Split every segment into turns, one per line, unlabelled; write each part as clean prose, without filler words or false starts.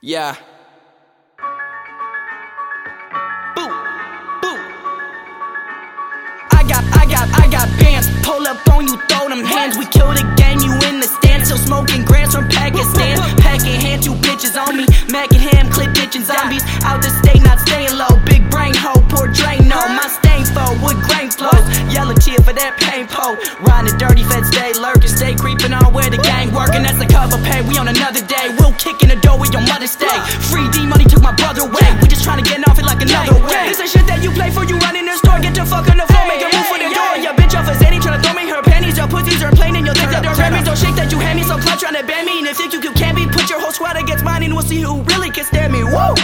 Yeah. Boo, boo. I got bands. Pull up on you, throw them hands. We kill the game, you in the stand. Still smoking grams from Pakistan. Packing hand, 2 bitches on me. Macking ham, clip ditching zombies. Out the state, not staying low. Big brain hoe, poor Drano. My stain foe, wood grain flows. Yellow tear for that pain pole. Riding the dirty feds, stay lurking. Stay creeping on where the gang working. That's the cover pay, we on another day. We'll kick in the door where your mother stay. Free D money took my brother away. We just trying to get off it like another way. This is shit that you play for, you run in the store. Get the fuck on the floor, make a move for the door. Your bitch off a zany, tryna throw me her panties. Your pussies are plain and you'll think that they're Grammys. Don't shake that you hand me, so clutch tryna ban me. And if you think you can't be, put your whole squad against mine and we'll see who really can stand me. Woo!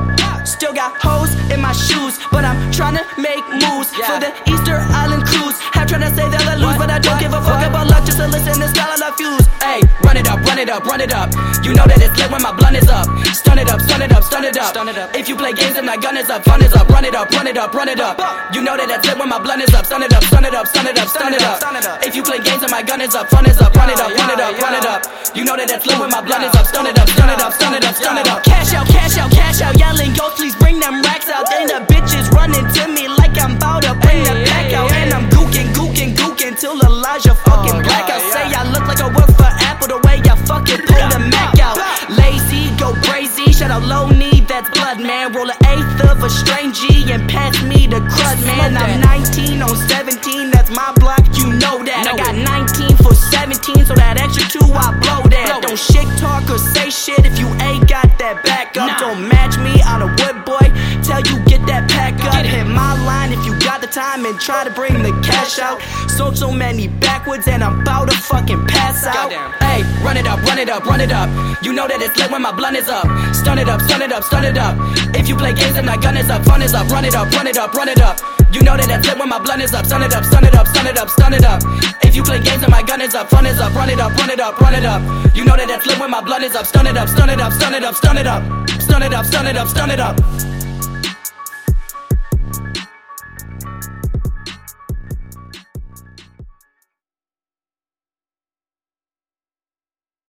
Still got hoes in my shoes, but I'm tryna make moves for the Easter Island cruise. Have tryna say that I lose, but I don't give a fuck about luck. Just to listen to style I fuse. Hey, run it up, run it up, run it up. You know that it's lit when my blunt is up. Stun it up, stun it up, stun it up. If you play games and my gun is up, fun is up. Run it up, run it up, run it up. You know that it's lit when my blunt is up. Stun it up, stun it up, stun it up, stun it up. If you play games and my gun is up, fun is up. Run it up, run it up, run it up. You know that it's lit when my blunt is up. Stun it up, stun it up, stun it up, stun it up. Cash out, cash out, cash out. Yelling ghost, please bring them racks out. Then the bitches running to me like I'm bout to bring the pack out. And I'm gooking, gooking, gooking till Elijah fucking blackout. Say I look like I work for Apple the way I fucking pull the Mac out. Lazy, go crazy, shout out low knee, that's blood man. Roll an 1/8 of a strain G and pass me the crud man. I'm 19 on 17, that's my block, you know that. I got 19 for 17, so that extra 2 I blow that. Don't shit talk or say shit if you ain't got that back up. Don't match me on a wood boy, tell you get that pack up. Hit my line if you got the time and try to bring the cash out. Sold so many backwards and I'm about to fucking pass out. Hey, run it up, run it up, run it up. You know that it's lit when my blunt is up. Stun it up, stun it up, stun it up. If you play games and my gun is up, fun is up. Run it up, run it up, run it up. You know that it's lit when my blunt is up. Stun it up, stun it up, stun it up, stun it up. If you play games and my gun is up, fun is up. Run it up, run it up, run it up. You know that it's lit when my blunt is up. Stun it up, stun it up, stun it up, stun it up. Stun it up, stun it up, stun it up.